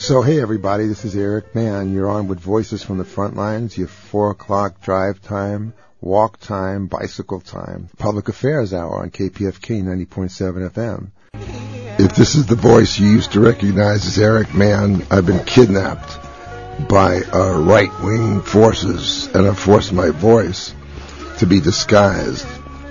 So, hey everybody, this is Eric Mann. You're on with Voices from the Front Lines, your 4 o'clock drive time, walk time, bicycle time, public affairs hour on KPFK 90.7 FM. If this is the voice you used to recognize as Eric Mann, I've been kidnapped by right-wing forces, and I've forced my voice to be disguised.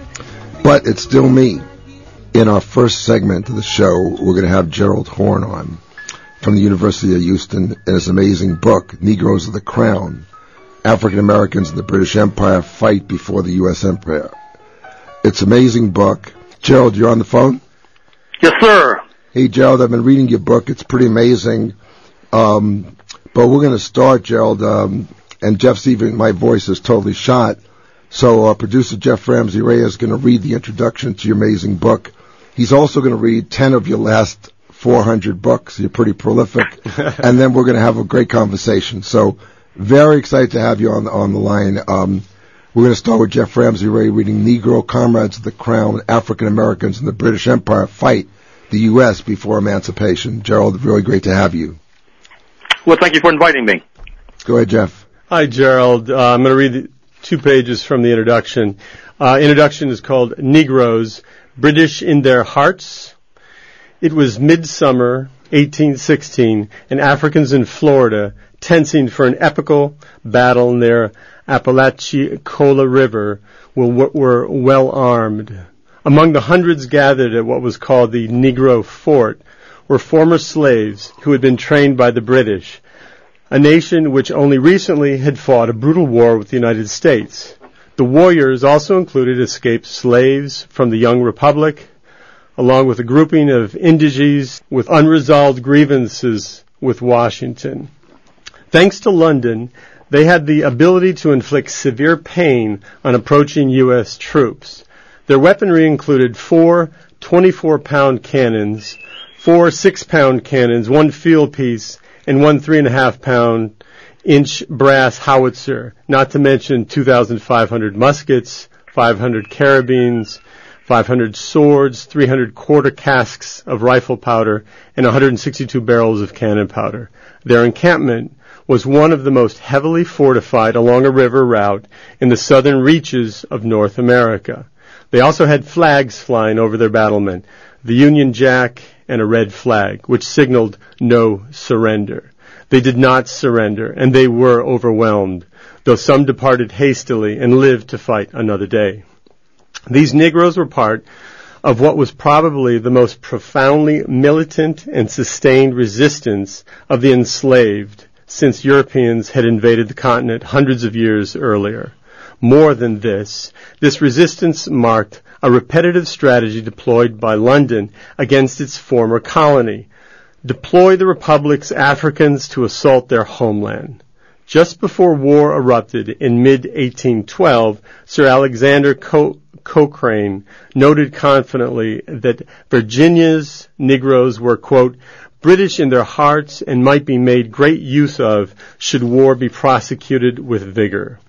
But it's still me. In our first segment of the show, we're going to have Gerald Horne on from the University of Houston and his amazing book, Negroes of the Crown, African Americans in the British Empire Fight Before the U.S. Empire. It's an amazing book. Gerald, you're on the phone? Yes, sir. Hey, Gerald, I've been reading your book. It's pretty amazing. But we're going to start, Gerald, and Jeff's even, my voice is totally shot. So producer Jeff Ramsey Ray is going to read the introduction to your amazing book. He's also going to read 10 of your last 400 books. You're pretty prolific. And then we're going to have a great conversation. So very excited to have you on the line. We're going to start with Jeff Ramsey Ray reading Negro Comrades of the Crown, African Americans in the British Empire Fight the U.S. Before Emancipation. Gerald, really great to have you. Well, thank you for inviting me. Go ahead, Jeff. Hi, Gerald. I'm going to read 2 pages from the introduction. Introduction is called Negroes, British in Their Hearts. It was midsummer 1816, and Africans in Florida, tensing for an epical battle near Apalachicola River, were well armed. Among the hundreds gathered at what was called the Negro Fort were former slaves who had been trained by the British, a nation which only recently had fought a brutal war with the United States. The warriors also included escaped slaves from the young republic, along with a grouping of indiges with unresolved grievances with Washington. Thanks to London, they had the ability to inflict severe pain on approaching U.S. troops. Their weaponry included 4 24-pound cannons, 4 6-pound cannons, 1 field piece, and 1 3.5-pound inch brass howitzer, not to mention 2,500 muskets, 500 carabines, 500 swords, 300 quarter casks of rifle powder, and 162 barrels of cannon powder. Their encampment was one of the most heavily fortified along a river route in the southern reaches of North America. They also had flags flying over their battlement, the Union Jack and a red flag, which signaled no surrender. They did not surrender, and they were overwhelmed, though some departed hastily and lived to fight another day. These Negroes were part of what was probably the most profoundly militant and sustained resistance of the enslaved since Europeans had invaded the continent hundreds of years earlier. More than this resistance marked a repetitive strategy deployed by London against its former colony: deploy the Republic's Africans to assault their homeland. Just before war erupted in mid-1812, Sir Alexander Cochrane noted confidently that Virginia's Negroes were, quote, British in their hearts and might be made great use of should war be prosecuted with vigor.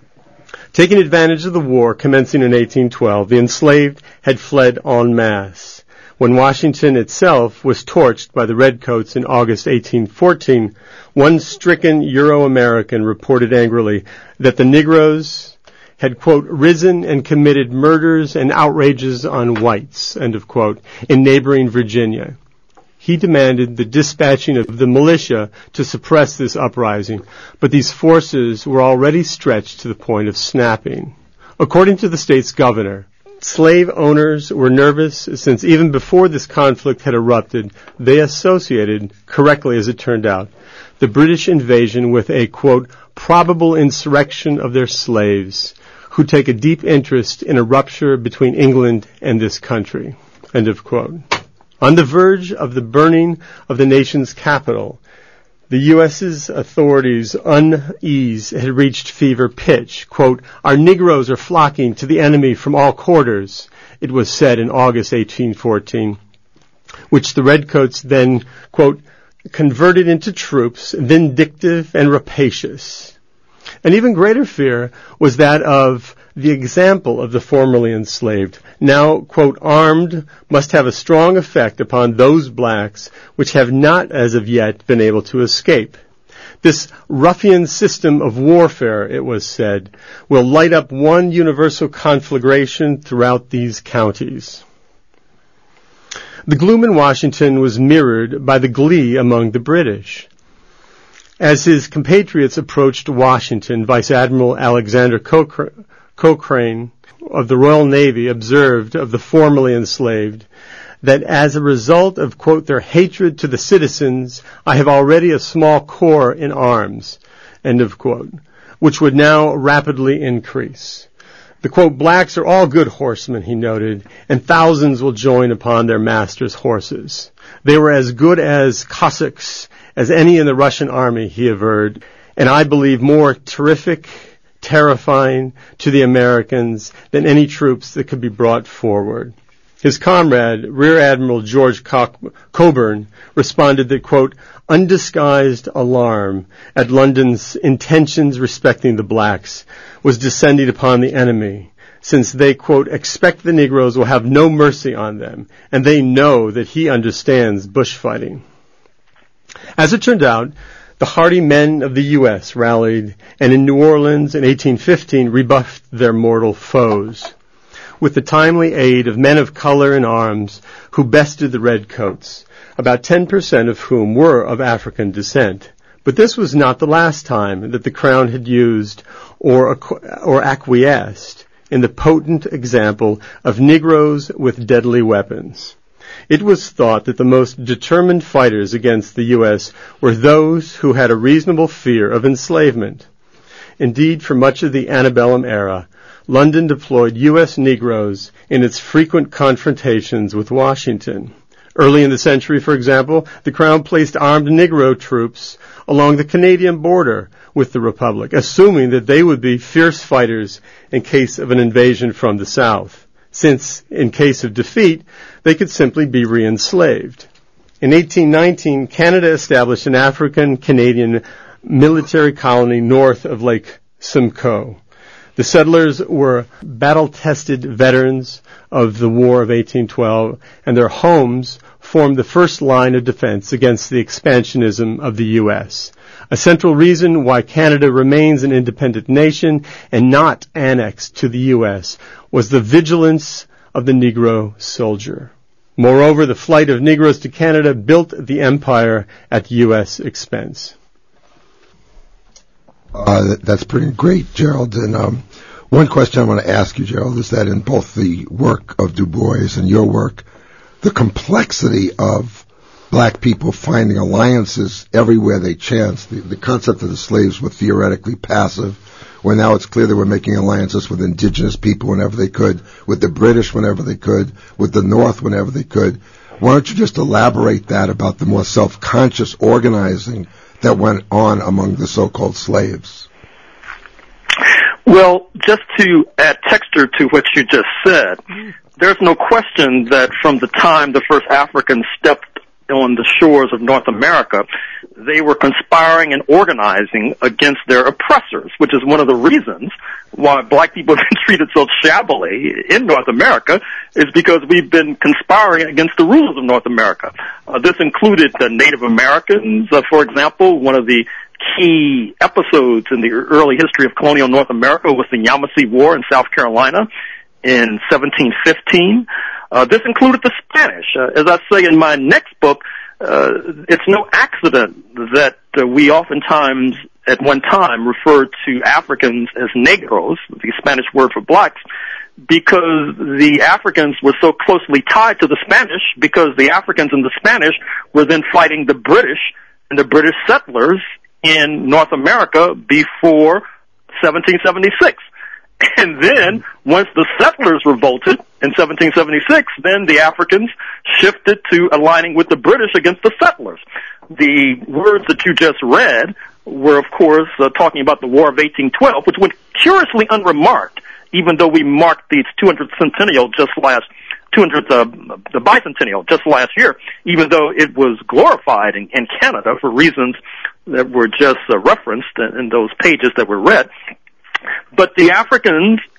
Taking advantage of the war commencing in 1812, the enslaved had fled en masse. When Washington itself was torched by the Redcoats in August 1814, one stricken Euro-American reported angrily that the Negroes had, quote, risen and committed murders and outrages on whites, end of quote, in neighboring Virginia. He demanded the dispatching of the militia to suppress this uprising, but these forces were already stretched to the point of snapping. According to the state's governor, slave owners were nervous since even before this conflict had erupted, they associated, correctly as it turned out, the British invasion with a, quote, probable insurrection of their slaves, who take a deep interest in a rupture between England and this country, end of quote. On the verge of the burning of the nation's capital, the U.S.'s authorities' unease had reached fever pitch. Quote, our Negroes are flocking to the enemy from all quarters, it was said in August 1814, which the Redcoats then, quote, converted into troops, vindictive and rapacious. An even greater fear was that of the example of the formerly enslaved, now, quote, armed, must have a strong effect upon those blacks which have not as of yet been able to escape. This ruffian system of warfare, it was said, will light up one universal conflagration throughout these counties. The gloom in Washington was mirrored by the glee among the British. As his compatriots approached Washington, Vice Admiral Alexander Cochrane of the Royal Navy observed of the formerly enslaved that as a result of, quote, their hatred to the citizens, I have already a small corps in arms, end of quote, which would now rapidly increase. The, quote, blacks are all good horsemen, he noted, and thousands will join upon their masters' horses. They were as good as Cossacks as any in the Russian army, he averred, and I believe more terrific, terrifying to the Americans than any troops that could be brought forward. His comrade, Rear Admiral George Cockburn, responded that, quote, undisguised alarm at London's intentions respecting the blacks was descending upon the enemy, since they, quote, expect the Negroes will have no mercy on them, and they know that he understands bushfighting. As it turned out, the hardy men of the U.S. rallied, and in New Orleans in 1815 rebuffed their mortal foes, with the timely aid of men of color in arms who bested the redcoats, about 10% of whom were of African descent. But this was not the last time that the Crown had used or acquiesced in the potent example of Negroes with deadly weapons. It was thought that the most determined fighters against the U.S. were those who had a reasonable fear of enslavement. Indeed, for much of the antebellum era, London deployed U.S. Negroes in its frequent confrontations with Washington. Early in the century, for example, the Crown placed armed Negro troops along the Canadian border with the Republic, assuming that they would be fierce fighters in case of an invasion from the South, since, in case of defeat, they could simply be re-enslaved. In 1819, Canada established an African-Canadian military colony north of Lake Simcoe. The settlers were battle-tested veterans of the War of 1812, and their homes formed the first line of defense against the expansionism of the U.S. A central reason why Canada remains an independent nation and not annexed to the U.S. was the vigilance of the Negro soldier. Moreover, the flight of Negroes to Canada built the empire at U.S. expense. That's pretty great, Gerald. And one question I want to ask you, Gerald, is that in both the work of Du Bois and your work, the complexity of black people finding alliances everywhere they chance, the concept of the slaves were theoretically passive, where now it's clear they were making alliances with indigenous people whenever they could, with the British whenever they could, with the North whenever they could. Why don't you just elaborate that about the more self-conscious organizing that went on among the so-called slaves? Well, just to add texture to what you just said, there's no question that from the time the first Africans stepped on the shores of North America, they were conspiring and organizing against their oppressors, which is one of the reasons why black people have been treated so shabbily in North America, is because we've been conspiring against the rulers of North America. This included the Native Americans, for example. One of the key episodes in the early history of colonial North America was the Yamasee War in South Carolina in 1715. This included the Spanish. As I say in my next book, it's no accident that we oftentimes at one time referred to Africans as negros, the Spanish word for blacks, because the Africans were so closely tied to the Spanish, because the Africans and the Spanish were then fighting the British and the British settlers in North America before 1776. And then, once the settlers revolted in 1776, then the Africans shifted to aligning with the British against the settlers. The words that you just read were, of course, talking about the War of 1812, which went curiously unremarked, even though we marked the 200th centennial the bicentennial just last year, even though it was glorified in Canada for reasons that were just referenced in those pages that were read. But the Africans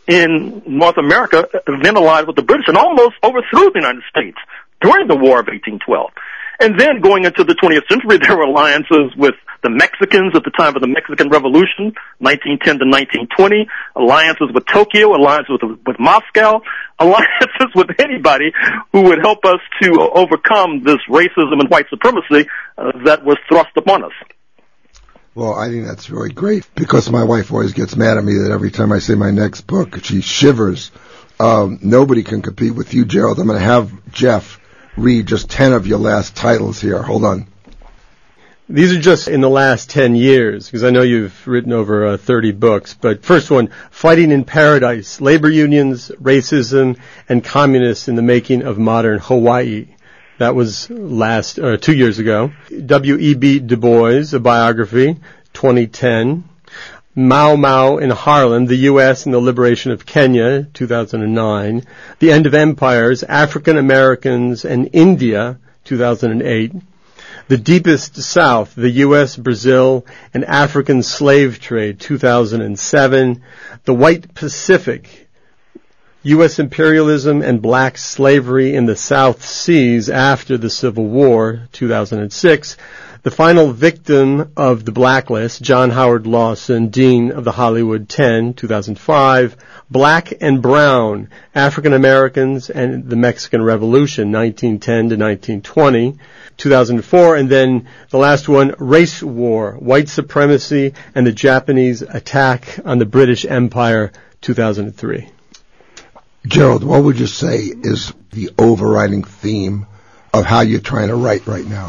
in North America then allied with the British and almost overthrew the United States during the War of 1812. And then going into the 20th century, there were alliances with the Mexicans at the time of the Mexican Revolution, 1910 to 1920, alliances with Tokyo, alliances with Moscow, alliances with anybody who would help us to overcome this racism and white supremacy that was thrust upon us. Well, I think that's really great because my wife always gets mad at me that every time I say my next book, she shivers. Nobody can compete with you, Gerald. I'm going to have Jeff read just 10 of your last titles here. Hold on. These are just in the last 10 years, because I know you've written over 30 books. But first one, Fighting in Paradise, Labor Unions, Racism, and Communists in the Making of Modern Hawaii. That was 2 years ago. W.E.B. Du Bois, a biography, 2010. Mau Mau in Harlem, the U.S. and the Liberation of Kenya, 2009. The End of Empires, African Americans and India, 2008. The Deepest South, the U.S., Brazil, and African Slave Trade, 2007. The White Pacific, U.S. Imperialism and Black Slavery in the South Seas After the Civil War, 2006. The Final Victim of the Blacklist, John Howard Lawson, Dean of the Hollywood 10, 2005. Black and Brown, African Americans and the Mexican Revolution, 1910 to 1920, 2004. And then the last one, Race War, White Supremacy and the Japanese Attack on the British Empire, 2003. Gerald, what would you say is the overriding theme of how you're trying to write right now?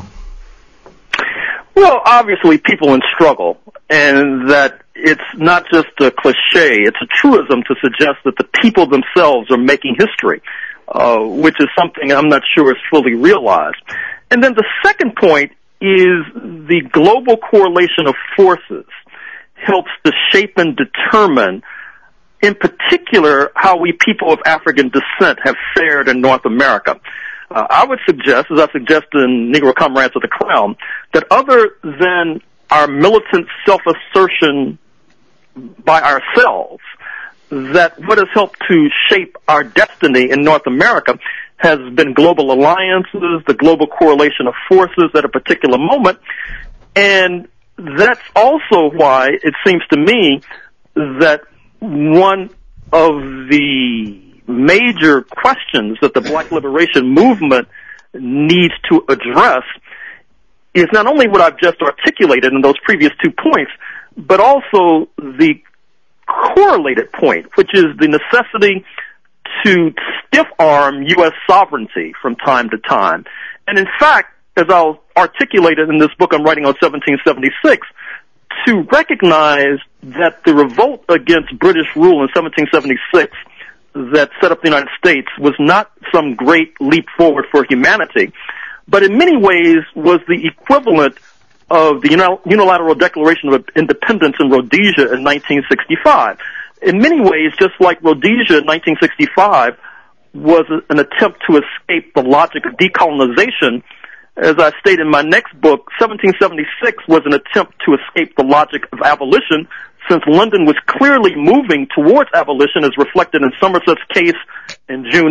Well, obviously people in struggle, and that it's not just a cliche, it's a truism to suggest that the people themselves are making history, which is something I'm not sure is fully realized. And then the second point is the global correlation of forces helps to shape and determine, in particular, how we people of African descent have fared in North America. I would suggest, as I suggest in Negro Comrades of the Crown, that other than our militant self-assertion by ourselves, that what has helped to shape our destiny in North America has been global alliances, the global correlation of forces at a particular moment, and that's also why it seems to me that one of the major questions that the Black Liberation Movement needs to address is not only what I've just articulated in those previous 2 points, but also the correlated point, which is the necessity to stiff-arm U.S. sovereignty from time to time. And in fact, as I'll articulate it in this book I'm writing on 1776, to recognize that the revolt against British rule in 1776 that set up the United States was not some great leap forward for humanity, but in many ways was the equivalent of the unilateral Declaration of Independence in Rhodesia in 1965. In many ways, just like Rhodesia in 1965 was an attempt to escape the logic of decolonization, as I state in my next book, 1776 was an attempt to escape the logic of abolition, since London was clearly moving towards abolition, as reflected in Somerset's case in June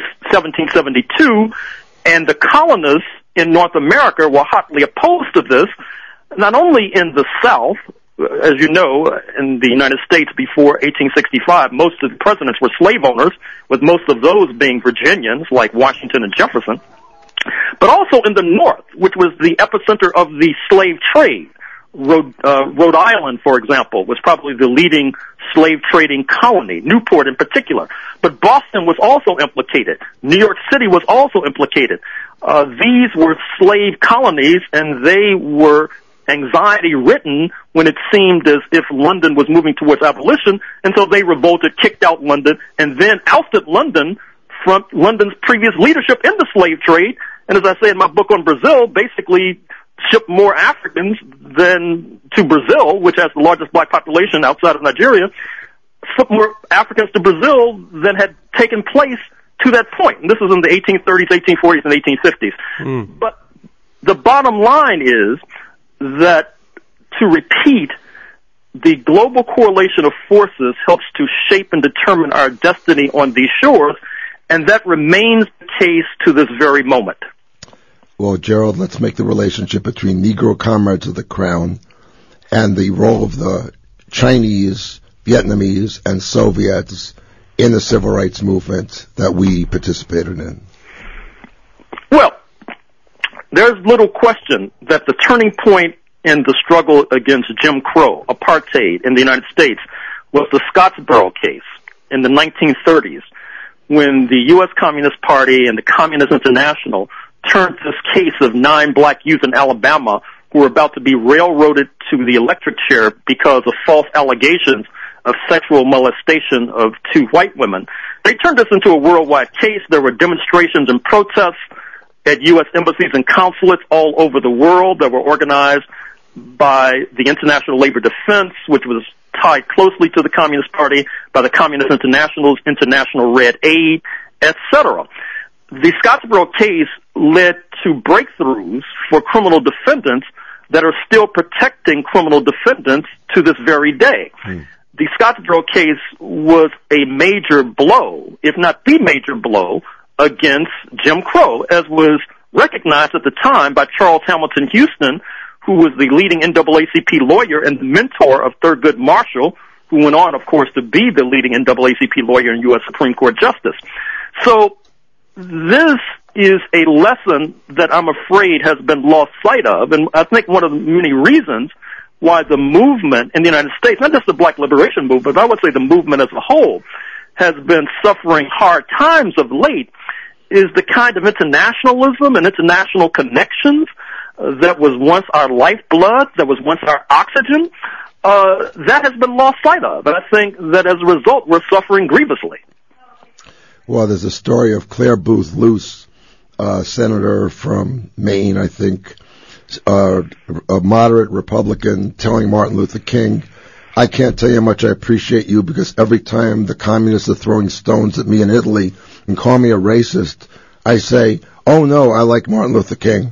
1772, and the colonists in North America were hotly opposed to this, not only in the South. As you know, in the United States before 1865, most of the presidents were slave owners, with most of those being Virginians, like Washington and Jefferson, but also in the North, which was the epicenter of the slave trade. Rhode Island, for example, was probably the leading slave trading colony, Newport in particular. But Boston was also implicated. New York City was also implicated. These were slave colonies, and they were anxiety-ridden when it seemed as if London was moving towards abolition, and so they revolted, kicked out London, and then ousted London from London's previous leadership in the slave trade. And as I say in my book on Brazil, basically shipped more Africans than to Brazil, which has the largest black population outside of Nigeria, shipped more Africans to Brazil than had taken place to that point. And this was in the 1830s, 1840s, and 1850s. But the bottom line is that, to repeat, the global correlation of forces helps to shape and determine our destiny on these shores, and that remains the case to this very moment. Well, Gerald, let's make the relationship between Negro comrades of the Crown and the role of the Chinese, Vietnamese, and Soviets in the civil rights movement that we participated in. Well, there's little question that the turning point in the struggle against Jim Crow, apartheid in the United States, was the Scottsboro case in the 1930s, when the U.S. Communist Party and the Communist International turned this case of 9 black youth in Alabama who were about to be railroaded to the electric chair because of false allegations of sexual molestation of 2 white women. They turned this into a worldwide case. There were demonstrations and protests at U.S. embassies and consulates all over the world that were organized by the International Labor Defense, which was tied closely to the Communist Party, by the Communist International's International Red Aid, etc. The Scottsboro case led to breakthroughs for criminal defendants that are still protecting criminal defendants to this very day. The Scottsboro case was a major blow, if not the major blow, against Jim Crow, as was recognized at the time by Charles Hamilton Houston, who was the leading NAACP lawyer and the mentor of Thurgood Marshall, who went on, of course, to be the leading NAACP lawyer and U.S. Supreme Court Justice. So this is a lesson that I'm afraid has been lost sight of, and I think one of the many reasons why the movement in the United States, not just the black liberation movement, but I would say the movement as a whole, has been suffering hard times of late, is the kind of internationalism and international connections that was once our lifeblood, that was once our oxygen, that has been lost sight of. And I think that as a result, we're suffering grievously. Well, there's a story of Claire Booth Luce, senator from Maine, I think, a moderate Republican, telling Martin Luther King, I can't tell you how much I appreciate you, because every time the communists are throwing stones at me in Italy and call me a racist, I say, oh no, I like Martin Luther King.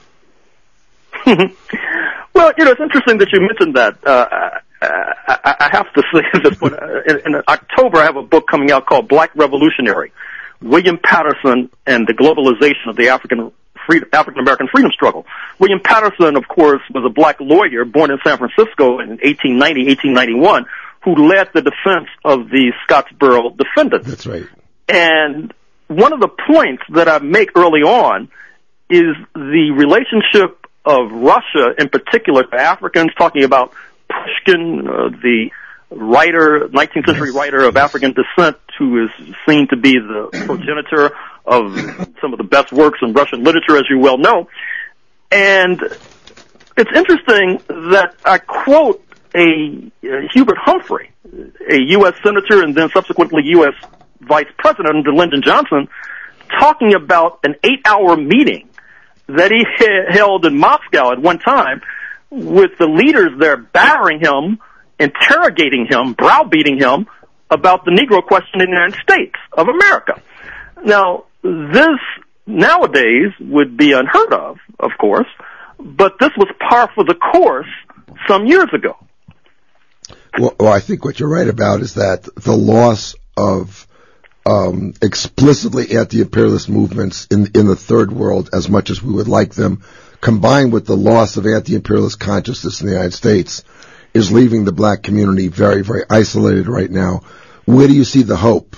Well, it's interesting that you mentioned that. I have to say this, but in October I have a book coming out called Black Revolutionary, William Patterson and the Globalization of the African American Freedom Struggle. William Patterson, of course, was a black lawyer born in San Francisco in 1891, who led the defense of the Scottsboro defendants. That's right. And one of the points that I make early on is the relationship of Russia, in particular, to Africans, talking about Pushkin, the writer, 19th century writer of African descent, who is seen to be the progenitor of some of the best works in Russian literature, as you well know. And it's interesting that I quote a Hubert Humphrey, a U.S. senator and then subsequently U.S. vice president under Lyndon Johnson, talking about an 8-hour meeting that he held in Moscow at one time with the leaders there battering him, interrogating him, browbeating him about the Negro question in the United States of America. Now, this nowadays would be unheard of course, but this was par for the course some years ago. Well, I think what you're right about is that the loss of explicitly anti-imperialist movements in the third world, as much as we would like them, combined with the loss of anti-imperialist consciousness in the United States, is leaving the black community very, very isolated right now. Where do you see the hope?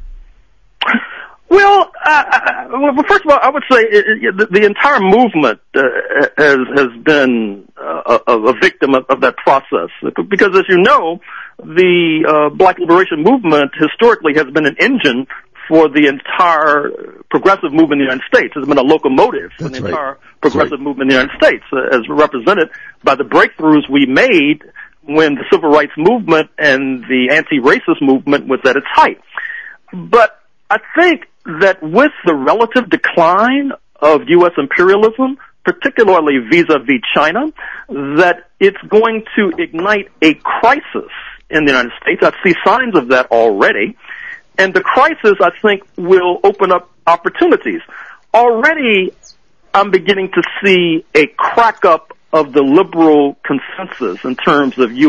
Well, first of all, I would say the entire movement has been a victim of that process, because, as you know, the black liberation movement historically has been an engine for the entire progressive movement in the United States. It's been a locomotive for the entire progressive movement in the United States, as represented by the breakthroughs we made when the civil rights movement and the anti-racist movement was at its height. But I think that with the relative decline of U.S. imperialism, particularly vis-a-vis China, that it's going to ignite a crisis in the United States. I see signs of that already. And the crisis, I think, will open up opportunities. Already, I'm beginning to see a crack up of the liberal consensus in terms of U.S.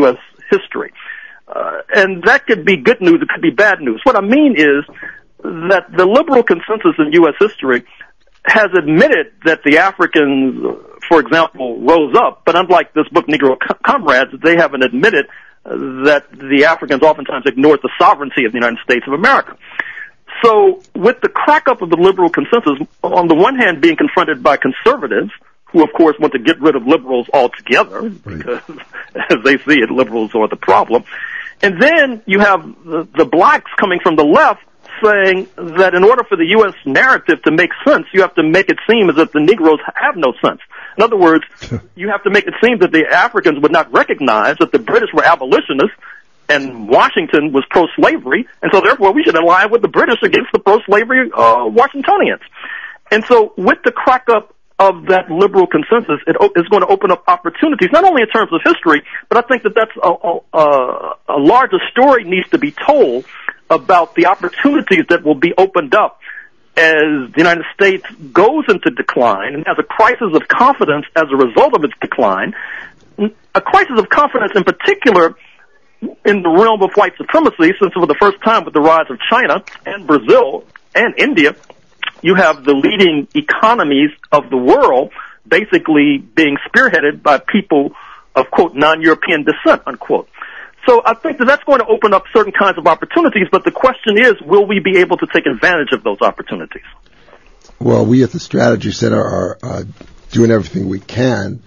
history. And that could be good news, it could be bad news. What I mean is that the liberal consensus in U.S. history has admitted that the Africans, for example, rose up, but unlike this book, Negro Comrades, they haven't admitted that the Africans oftentimes ignored the sovereignty of the United States of America. So with the crack up of the liberal consensus, on the one hand being confronted by conservatives, who of course want to get rid of liberals altogether, because as they see it, liberals are the problem. And then you have the blacks coming from the left saying that in order for the U.S. narrative to make sense, you have to make it seem as if the Negroes have no sense. In other words, you have to make it seem that the Africans would not recognize that the British were abolitionists and Washington was pro-slavery, and so therefore we should align with the British against the pro-slavery Washingtonians. And so with the crack up of that liberal consensus, it is going to open up opportunities, not only in terms of history, but I think that that's a larger story needs to be told about the opportunities that will be opened up as the United States goes into decline and has a crisis of confidence as a result of its decline, a crisis of confidence in particular in the realm of white supremacy, since for the first time with the rise of China and Brazil and India, you have the leading economies of the world basically being spearheaded by people of, quote, non-European descent, unquote. So I think that that's going to open up certain kinds of opportunities, but the question is, will we be able to take advantage of those opportunities? Well, we at the Strategy Center are doing everything we can.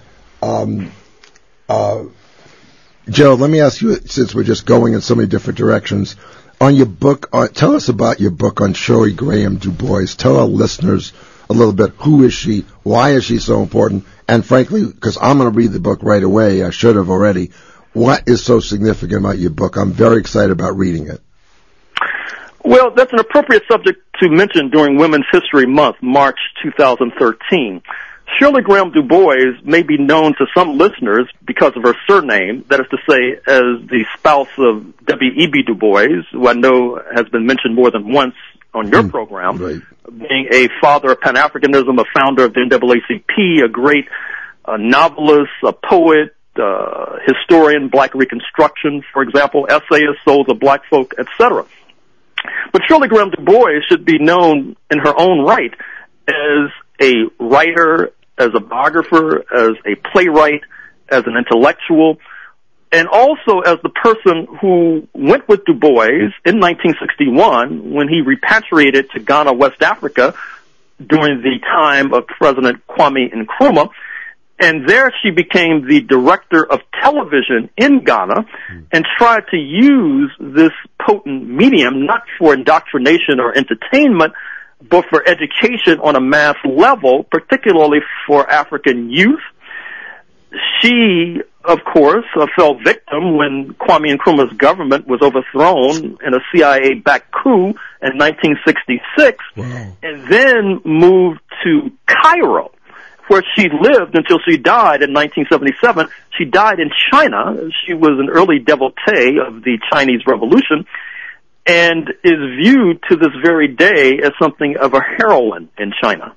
Gerald, let me ask you, since we're just going in so many different directions, on your book, tell us about your book on Shirley Graham Du Bois. Tell our listeners a little bit, who is she, why is she so important, and frankly, because I'm going to read the book right away, I should have already, what is so significant about your book? I'm very excited about reading it. Well, that's an appropriate subject to mention during Women's History Month, March 2013. Shirley Graham Du Bois may be known to some listeners because of her surname, that is to say, as the spouse of W.E.B. Du Bois, who I know has been mentioned more than once on your program, right. Being a father of Pan-Africanism, a founder of the NAACP, a great novelist, a poet, historian, Black Reconstruction, for example, essayist, Souls of Black Folk, etc. But Shirley Graham Du Bois should be known in her own right as a writer, as a biographer, as a playwright, as an intellectual, and also as the person who went with Du Bois in 1961 when he repatriated to Ghana, West Africa, during the time of President Kwame Nkrumah. And there she became the director of television in Ghana and tried to use this potent medium not for indoctrination or entertainment, but for education on a mass level, particularly for African youth. She, of course, fell victim when Kwame Nkrumah's government was overthrown in a CIA-backed coup in 1966, and then moved to Cairo, where she lived until she died in 1977. She died in China. She was an early devotee of the Chinese Revolution and is viewed to this very day as something of a heroine in China.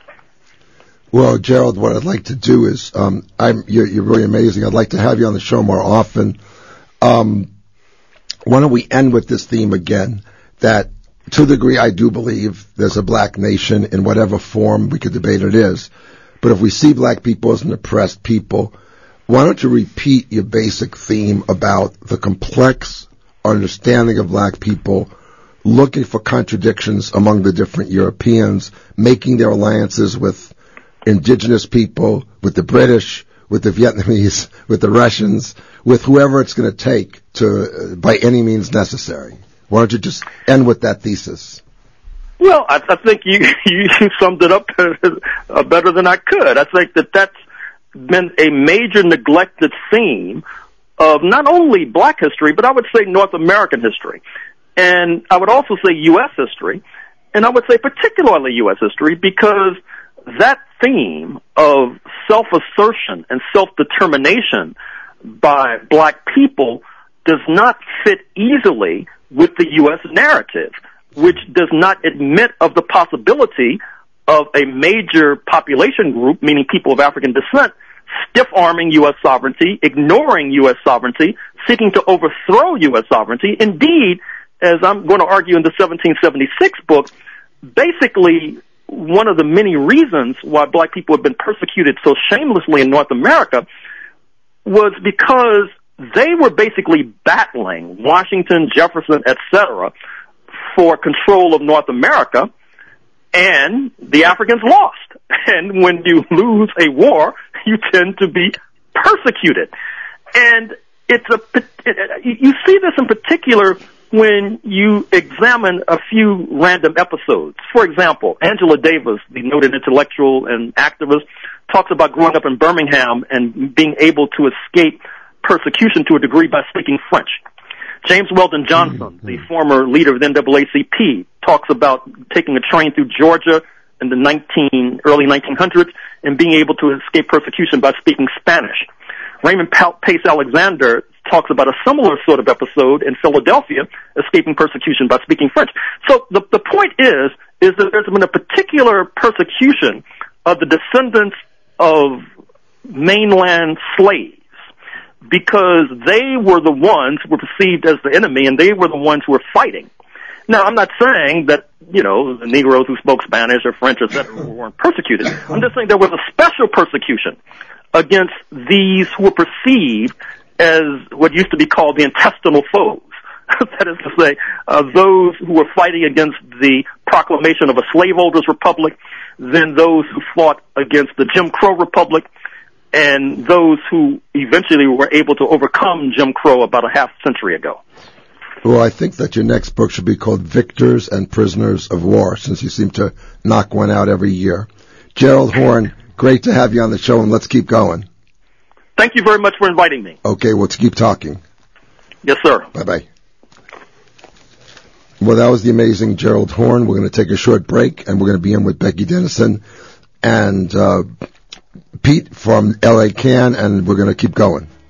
Well, Gerald, what I'd like to do is, you're really amazing. I'd like to have you on the show more often. Why don't we end with this theme again, that to the degree I do believe there's a black nation in whatever form we could debate it is. But if we see black people as an oppressed people, why don't you repeat your basic theme about the complex understanding of black people, looking for contradictions among the different Europeans, making their alliances with indigenous people, with the British, with the Vietnamese, with the Russians, with whoever it's going to take to, by any means necessary. Why don't you just end with that thesis? Well, I think you summed it up better than I could. I think that that's been a major neglected theme of not only black history, but I would say North American history. And I would also say U.S. history. And I would say particularly U.S. history, because that theme of self-assertion and self-determination by black people does not fit easily with the U.S. narrative, which does not admit of the possibility of a major population group, meaning people of African descent, stiff-arming U.S. sovereignty, ignoring U.S. sovereignty, seeking to overthrow U.S. sovereignty. Indeed, as I'm going to argue in the 1776 book, basically one of the many reasons why black people have been persecuted so shamelessly in North America was because they were basically battling Washington, Jefferson, etc., for control of North America, and the Africans lost. And when you lose a war, you tend to be persecuted. And you see this in particular when you examine a few random episodes. For example, Angela Davis, the noted intellectual and activist, talks about growing up in Birmingham and being able to escape persecution to a degree by speaking French. James Weldon Johnson, the former leader of the NAACP, talks about taking a train through Georgia in the early 1900s and being able to escape persecution by speaking Spanish. Raymond Pace Alexander talks about a similar sort of episode in Philadelphia, escaping persecution by speaking French. So the point is that there's been a particular persecution of the descendants of mainland slaves, because they were the ones who were perceived as the enemy, and they were the ones who were fighting. Now, I'm not saying that, the Negroes who spoke Spanish or French, etc., weren't persecuted. I'm just saying there was a special persecution against these who were perceived as what used to be called the intestinal foes. That is to say, those who were fighting against the proclamation of a slaveholders' republic, then those who fought against the Jim Crow Republic, and those who eventually were able to overcome Jim Crow about a half century ago. Well, I think that your next book should be called Victors and Prisoners of War, since you seem to knock one out every year. Gerald Horne, great to have you on the show, and let's keep going. Thank you very much for inviting me. Okay, let's keep talking. Yes, sir. Bye-bye. Well, that was the amazing Gerald Horne. We're going to take a short break, and we're going to be in with Becky Dennison and Pete from L.A. Can, and we're going to keep going.